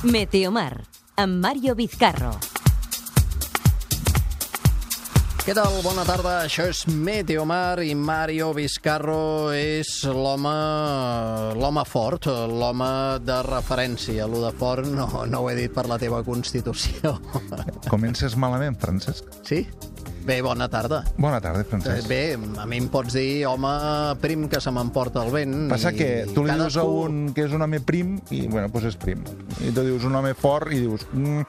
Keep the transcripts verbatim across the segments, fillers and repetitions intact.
Meteomar, amb Mario Vizcarro. Què tal? Bona tarda, això és Meteomar i Mario Vizcarro és l'home l'home fort, l'home de referència. Lo de fort no, no ho he dit per la teva Constitució. Comences malament, Francesc? Sí? Bé, bona tarda. Bona tarda, Francesc. Bé, a mi em pots dir home prim que se m'emporta el vent. Passa que tu li dius a un que és un home prim i, bueno, doncs és prim. I tu dius un home fort i dius... Mm,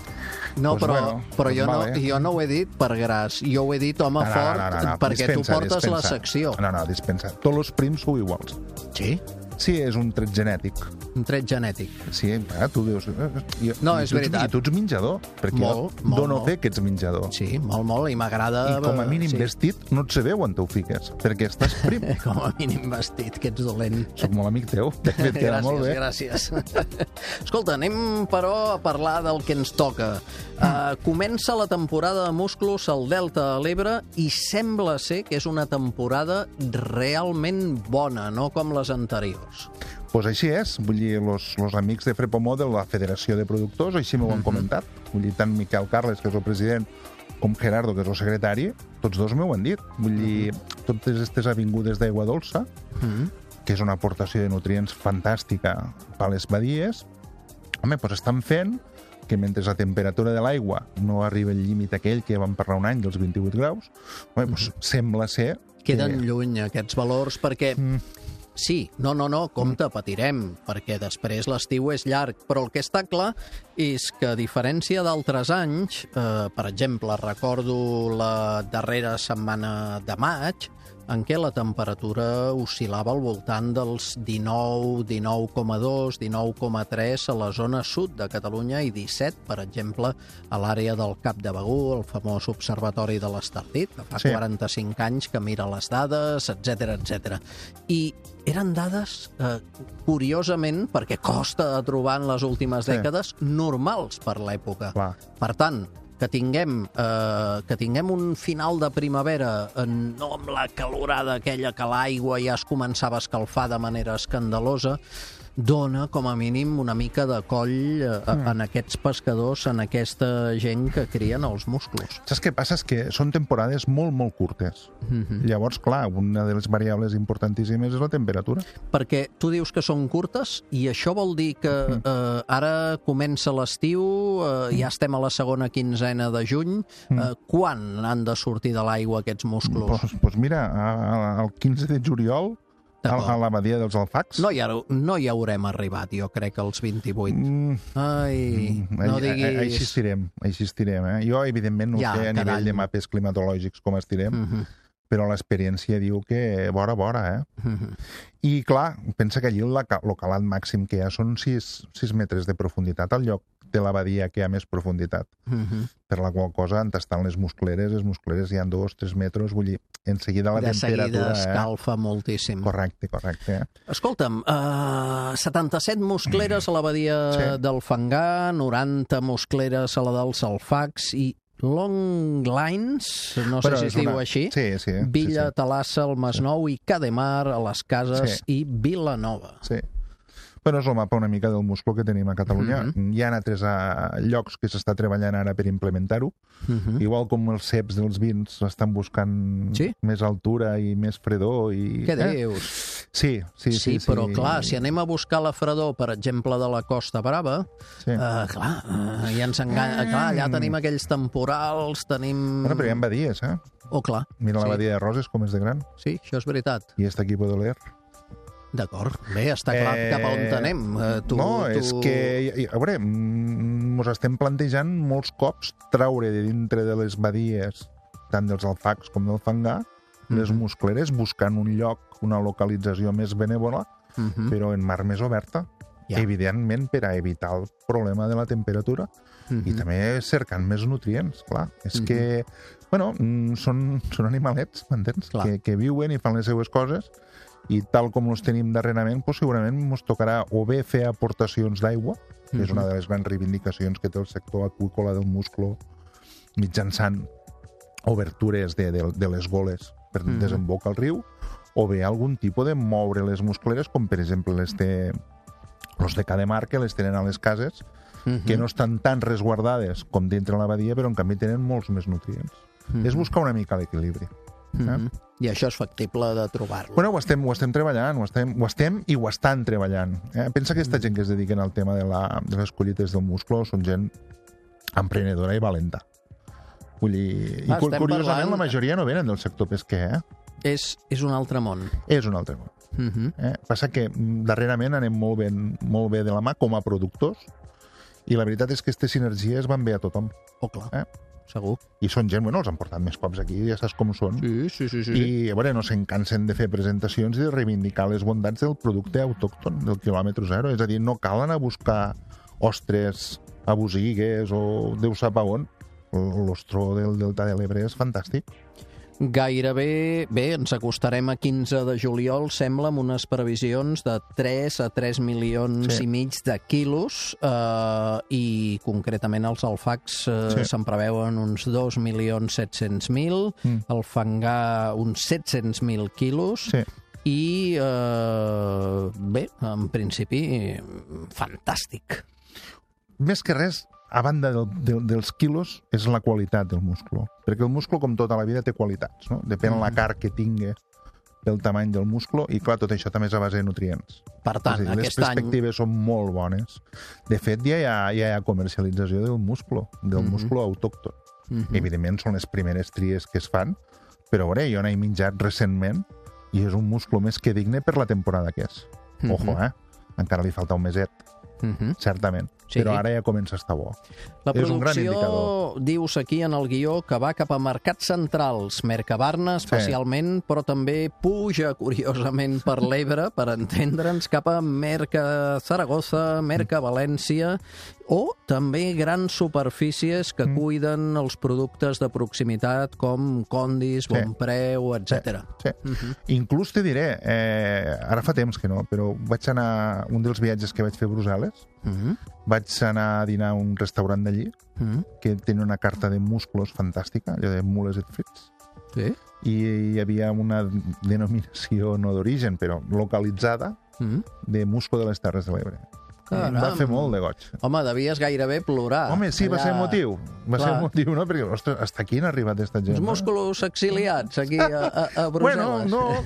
No, pues però, bueno, però pues jo, no, vale. jo no ho he dit per gras. Jo ho he dit home no, no, fort no, no, no. perquè dispensa, tu portes dispensa. la secció. No, no, dispensa. Tots els prims sou iguals. Sí? Sí, és un tret genètic. Un tret genètic. Sí, eh, tu dius... Eh, jo, No, i és tu ets, veritat. I tu ets menjador, perquè Molt, jo molt, dono molt. fe que ets menjador. Sí, molt, molt, i m'agrada... I com a mínim sí. vestit no et sé bé on t'ho fiques, perquè estàs prim. Com a mínim vestit, que ets dolent. Soc molt amic teu, de fet queda gràcies, molt bé. gràcies. Escolta, anem, però, a parlar del que ens toca. Uh, comença la temporada de musclos al Delta de l'Ebre i sembla ser que és una temporada realment bona, no com les anteriors. Pues així és, vull dir, los, los amics de Frepomó de la Federació de Productors així m'ho han comentat. Vull dir, tant Miquel Carles, que és el president, com Gerardo, que és el secretari, tots dos m'ho han dit. Vull dir, totes aquestes avingudes d'aigua dolça, que és una aportació de nutrients fantàstica per a les badies, home, doncs estan fent que mentre la temperatura de l'aigua no arriba al límit aquell que vam parlar un any dels vint-i-vuit graus, home, doncs sembla ser... Queden que... lluny aquests valors perquè... Mm. Sí, no, no, no, compte, patirem, perquè després l'estiu és llarg, però el que està clar és que, a diferència d'altres anys, eh, per exemple, recordo la darrera setmana de maig, en què la temperatura oscil·lava al voltant dels dinou, dinou coma dos, dinou coma tres a la zona sud de Catalunya i disset, per exemple, a l'àrea del Cap de Begur, el famós Observatori de l'Estartit, que fa Sí. quaranta-cinc anys que mira les dades, etcètera, etcètera. I eren dades, eh, curiosament, perquè costa de trobar en les últimes Sí. dècades, normals per l'època. Clar. Per tant, que tinguem, eh, que tinguem un final de primavera eh, no amb la calorada aquella que l'aigua ja es començava a escalfar de manera escandalosa, dona, com a mínim, una mica de coll eh, mm. en aquests pescadors, en aquesta gent que crien els musclos. Saps què passa? És que són temporades molt, molt curtes. Mm-hmm. Llavors, clar, una de les variables importantíssimes és la temperatura. Perquè tu dius que són curtes i això vol dir que eh, ara comença l'estiu, eh, ja estem a la segona quinzena de juny. Eh, quan han de sortir de l'aigua aquests musclos? Pues, pues mira, a- a- el quinze de juliol, a, a la badia dels Alfacs... No hi, ha, no hi haurem arribat, jo crec, als vint-i-vuit. Mm, Ai, mm, no ai- diguis... ai- Així estirem, així estirem. Eh? Jo, evidentment, no Ja, sé a cada nivell any. de mapes climatològics com estirem, Mhm, però l'experiència diu que vora, vora, eh? mhm. I, clar, pensa que allí el, ca- el calat màxim que hi ha són sis metres de profunditat al lloc de la badia que hi ha més profunditat. Mhm. Per la qual cosa, en tastant les muscleres, les muscleres hi ha dos, tres metres, vull dir, en seguida la De seguida temperatura... escalfa moltíssim. Eh? Correcte, correcte. Eh? Escolta'm, uh, setanta-set muscleres a la badia Sí. del Fangar, noranta muscleres a la dels Alfacs i Long Lines, no sé Però si és es diu una- així, Sí, sí. Villa, sí, sí. Talassa, el Masnou i Cademar, a les Cases Sí. i Vilanova. Sí. Però és el mapa una mica del musclo que tenim a Catalunya. Mhm. Hi ha altres uh, llocs que s'està treballant ara per implementar-ho. Mhm. Igual com els ceps dels vins estan buscant Sí? més altura i més fredor. I... Què eh? dius? Sí, sí, sí. Sí, sí, però clar, si anem a buscar la fredor, per exemple, de la Costa Brava, Sí. eh, clar, eh, ja ens enganya. Clar, allà tenim aquells temporals, tenim... Bueno, però hi ha badies, eh? Oh, clar. Mira sí. la badia de Roses com és de gran. Sí, això és veritat. I este aquí puedo leer. D'acord. Bé, està clar Eh, cap a on anem. Eh, tu, no, tu... és que, i- a veure, mm, mos estem plantejant molts cops traure de dintre de les badies, tant dels Alfacs com del Fangar, les Mhm. muscleres, buscant un lloc, una localització més benèvola, Mhm. però en mar més oberta, Ja. evidentment per a evitar el problema de la temperatura Mhm. i també cercant més nutrients, clar. És Mhm. que, bueno, mm, són, són animalets, m'entens? Clar. Que, que viuen i fan les seues coses i tal com els tenim darrerament, pues, segurament ens tocarà o bé fer aportacions d'aigua, que és Mhm. una de les grans reivindicacions que té el sector aqüícola del musclo mitjançant obertures de, de, de les goles per Mhm. desembocar al riu, o bé algun tipus de moure les muscleres, com per exemple les té los de Cademar, que les tenen a les cases, Mhm. que no estan tan resguardades com dintre la badia, però en canvi tenen molts més nutrients. Mhm. És buscar una mica l'equilibri. Mhm. I això és factible de trobar-lo. Bueno, ho estem, ho estem treballant, ho estem, ho estem i ho estan treballant. Eh? Pensa que aquesta gent que es dediquen al tema de, la, de les collites del musclo són gent emprenedora i valenta. Vull dir, Ah, i cu- estem curiosament parlant- la majoria no venen del sector pesquer, eh? És, és un altre món. És un altre món. Mhm. Eh? Passa que mm, darrerament anem molt bé, molt bé de la mà com a productors i la veritat és que aquestes sinergies van bé a tothom. Oh, clar, Eh? segur. I són gent, bueno, els han portat més cops aquí, ja saps com són. Sí, sí, sí. sí. I, a veure, no se'n cansen de fer presentacions i de reivindicar les bondats del producte autòcton, del quilòmetre zero. És a dir, no cal anar a buscar ostres a Bosigues o Déu sap a on. L'ostró del Delta de l'Ebre és fantàstic. Gairebé, bé, ens acostarem a quinze de juliol, sembla, amb unes previsions de tres a tres milions Sí. i mig de quilos, eh, i concretament els alfacs eh, Sí. se'n preveuen uns dos milions set-cents mil, Mm. el fangar uns set-cents mil quilos, Sí. i, eh, bé, en principi, fantàstic. Més que res, a banda del, del, dels quilos, és la qualitat del musclo. Perquè el musclo, com tota la vida, té qualitats. No? Depèn Mhm. la carn que tingui pel tamany del musclo, i clar, tot això també és a base de nutrients. Per tant, És a dir, les aquest any... perspectives són molt bones. De fet, ja hi ha, ja hi ha comercialització del musclo, del Mhm. musclo autòcton. Mhm. Evidentment, són les primeres tries que es fan, però, a veure, jo n'he menjat recentment i és un musclo més que digne per la temporada que és. Ojo, Mhm. eh? Encara li falta un meset, Mhm. certament. Sí. Però ara ja comença a estar bo. La És un gran producció, indicador. dius aquí en el guió, que va cap a mercats centrals, Mercabarna especialment, però també puja, curiosament, per l'Ebre, per entendre'ns, cap a Merca Zaragoza, Merca València, o també grans superfícies que Mm. cuiden els productes de proximitat com Condis, Sí. Bonpreu, etcètera. Sí. Mhm. Inclús te diré, eh, ara fa temps que no, però vaig anar, un dels viatges que vaig fer a Brussel·les, Mhm. vaig anar a dinar a un restaurant d'allí, Mhm. que tenia una carta de musclos fantàstica, allò de mules et frits, Sí. i hi havia una denominació no d'origen, però localitzada, Mhm. de musclo de les Terres de l'Ebre. Caram. Va fer molt de goig. Home, devies gairebé plorar. Home, sí, va allà. ser motiu. Va Clar. ser motiu, no? Perquè, ostres, hasta aquí han arribat aquesta gent. Uns no? músculs exiliats aquí a, a, a Bueno, Brussel·les. no,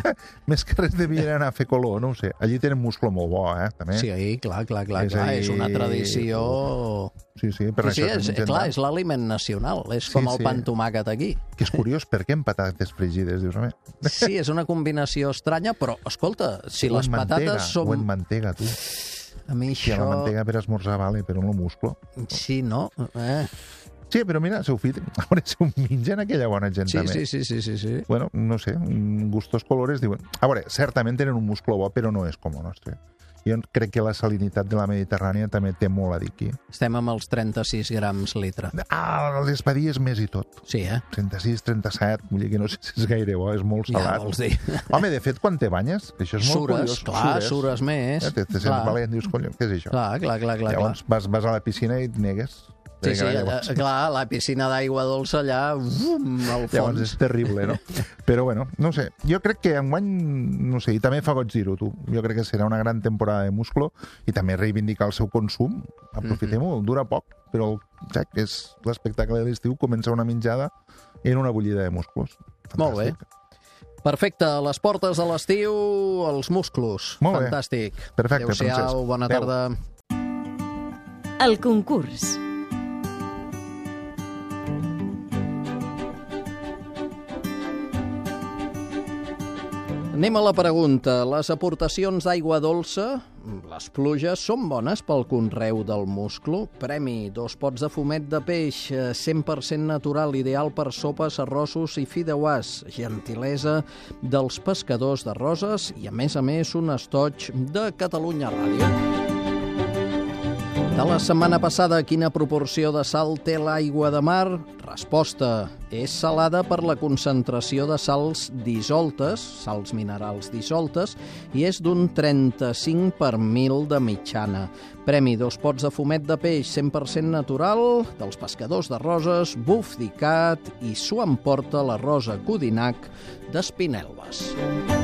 més que res devien anar a fer color, no ho sé. Allí tenen musclo molt bo, eh, també. Sí, clar, clar, clar, És a clar. dir, És una tradició... Sí, sí, per Sí, sí, això és, s'han menjat clar, tant. és l'aliment nacional. És Sí, com el sí. pa amb tomàquet aquí. Que és curiós, per què amb patates fregides, dius, home? Sí, és una combinació estranya, però, escolta, si O les en patates mantega, són... O en mantega, tu. A mi Si això... la mantega per esmorzar vale, però no el musclo. Sí, no? Eh. Sí, però mira, seu fill, a veure si ho mengen aquella bona gent, Sí, també. sí, sí, sí, sí, sí. Bueno, no sé, mm, gustos colores diuen... A veure, certament tenen un musclo bo, però no és com el nostre. Jo crec que la salinitat de la Mediterrània també té molt a dir aquí. Estem amb els trenta-sis grams litre. Ah, les badies més i tot. Sí, eh? trenta-sis, trenta-set, vull dir que no sé si és gaire bo, és molt Ja salat. vols dir. Home, de fet, quan te banyes, això és molt Sures, curiós. clar, sures més. Eh, te, te sents Clar. valent, dius, collons, què és això? Clar, clar, clar, clar. Llavors vas, vas a la piscina i et negues. Sí, sí, Vinga, llavors, eh, clar, la piscina d'aigua dolça allà, um, al llavors fons. és terrible, no? Però bueno, no sé, jo crec que enguany, no sé, i també fa goig dir-ho, tu, jo crec que serà una gran temporada de musclo i també reivindicar el seu consum, aprofitem-ho, dura poc, però ja que és l'espectacle de l'estiu, comença una menjada en una bullida de musclos. Molt bé. Fantàstic. Perfecte, a les portes de l'estiu, els musclos. Molt bé. Fantàstic. Perfecte, Adéu-siau, Francesc. bona Adéu. tarda. El concurs. Anem a la pregunta. Les aportacions d'aigua dolça, les pluges, són bones pel conreu del musclo? Premi, dos pots de fumet de peix, eh, cent per cent natural, ideal per sopes, arrossos i fideuàs. Gentilesa dels pescadors de Roses i, a més a més, un estoig de Catalunya Ràdio. De la setmana passada, quina proporció de sal té l'aigua de mar? Resposta: és salada per la concentració de sals dissoltes, sals minerals dissoltes, i és d'un trenta-cinc per mil de mitjana. Premi, dos pots de fumet de peix cent per cent natural, dels pescadors de Roses, Buf d'Icat, i s'ho emporta la Rosa Codinac d'Espinelves.